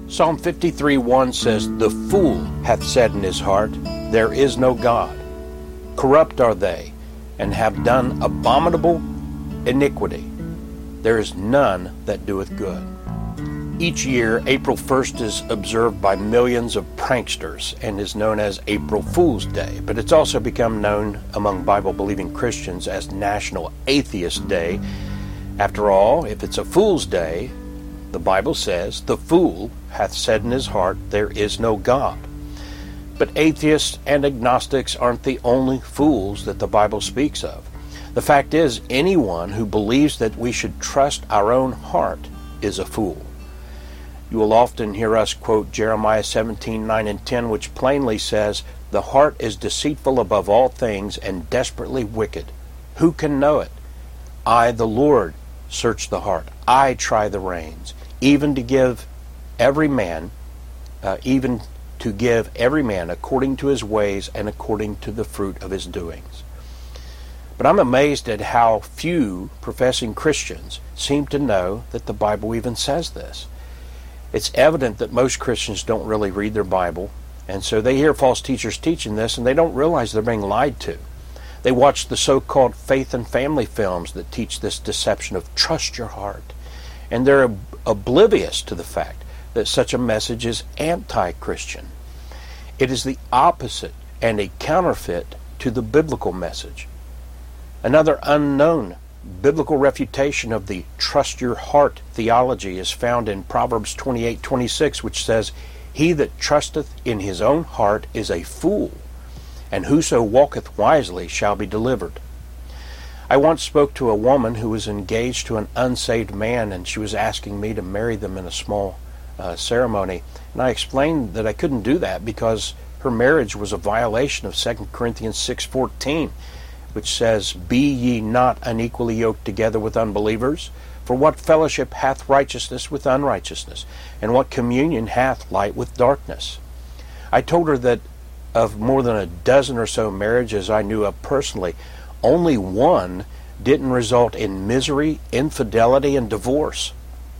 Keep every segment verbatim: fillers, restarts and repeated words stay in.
Psalm fifty-three one says, "The fool hath said in his heart, There is no God. Corrupt are they, and have done abominable iniquity. There is none that doeth good." Each year, April first is observed by millions of pranksters and is known as April Fool's Day, but it's also become known among Bible-believing Christians as National Atheist Day. After all, if it's a Fool's Day, the Bible says, "The fool hath said in his heart, There is no God." But atheists and agnostics aren't the only fools that the Bible speaks of. The fact is, anyone who believes that we should trust our own heart is a fool. You will often hear us quote Jeremiah seventeen nine and ten, which plainly says, "The heart is deceitful above all things and desperately wicked. Who can know it? I, the Lord, search the heart. I try the reins, even to give every man, uh, even to give every man according to his ways and according to the fruit of his doings." But I'm amazed at how few professing Christians seem to know that the Bible even says this. It's evident that most Christians don't really read their Bible, and so they hear false teachers teaching this, and they don't realize they're being lied to. They watch the so-called faith and family films that teach this deception of trust your heart, and they're ob- oblivious to the fact that such a message is anti-Christian. It is the opposite and a counterfeit to the biblical message. Another unknown biblical refutation of the trust your heart theology is found in Proverbs twenty-eight twenty-six, which says, "He that trusteth in his own heart is a fool, and whoso walketh wisely shall be delivered." I once spoke to a woman who was engaged to an unsaved man, and she was asking me to marry them in a small uh, ceremony. And I explained that I couldn't do that because her marriage was a violation of Second Corinthians six fourteen, which says, "Be ye not unequally yoked together with unbelievers? For what fellowship hath righteousness with unrighteousness? And what communion hath light with darkness?" I told her that of more than a dozen or so marriages I knew of personally, only one didn't result in misery, infidelity, and divorce.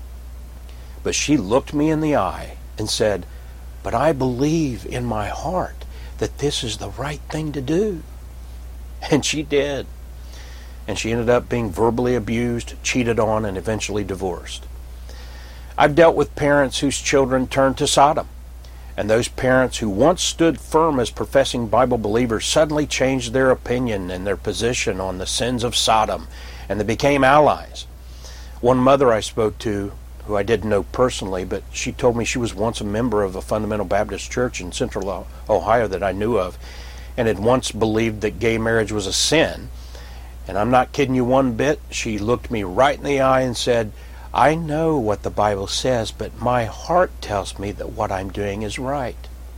But she looked me in the eye and said, "But I believe in my heart that this is the right thing to do." And she did. And she ended up being verbally abused, cheated on, and eventually divorced. I've dealt with parents whose children turned to Sodom. And those parents who once stood firm as professing Bible believers suddenly changed their opinion and their position on the sins of Sodom, and they became allies. One mother I spoke to, who I didn't know personally, but she told me she was once a member of a fundamental Baptist church in central Ohio that I knew of, and had once believed that gay marriage was a sin. And I'm not kidding you one bit. She looked me right in the eye and said, "I know what the Bible says, but my heart tells me that what I'm doing is right."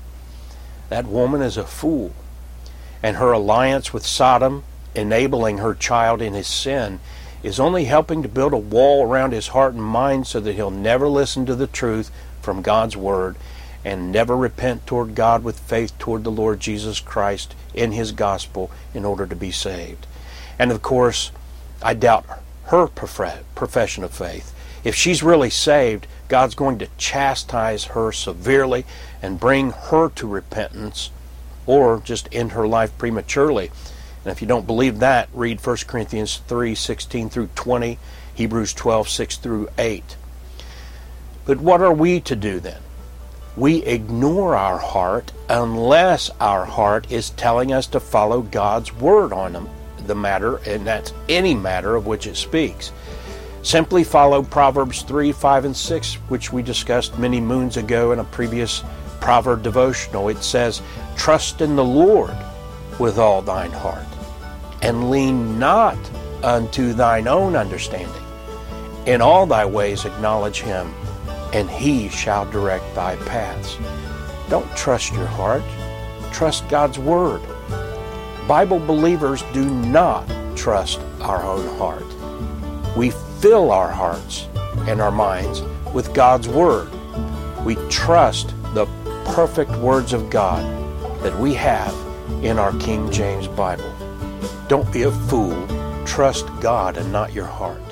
That woman is a fool, and her alliance with Sodom, enabling her child in his sin, is only helping to build a wall around his heart and mind so that he'll never listen to the truth from God's Word and never repent toward God with faith toward the Lord Jesus Christ in His gospel in order to be saved. And of course, I doubt her profession of faith. If she's really saved, God's going to chastise her severely and bring her to repentance, or just end her life prematurely. And if you don't believe that, read First Corinthians three sixteen through twenty, Hebrews twelve six through eight. But what are we to do then? We ignore our heart unless our heart is telling us to follow God's Word on the matter, and that's any matter of which it speaks. Simply follow Proverbs three, five, and six, which we discussed many moons ago in a previous Proverb devotional. It says, "Trust in the Lord with all thine heart, and lean not unto thine own understanding. In all thy ways acknowledge Him, and He shall direct thy paths." Don't trust your heart. Trust God's Word. Bible believers do not trust our own heart. We fill our hearts and our minds with God's Word. We trust the perfect words of God that we have in our King James Bible. Don't be a fool. Trust God and not your heart.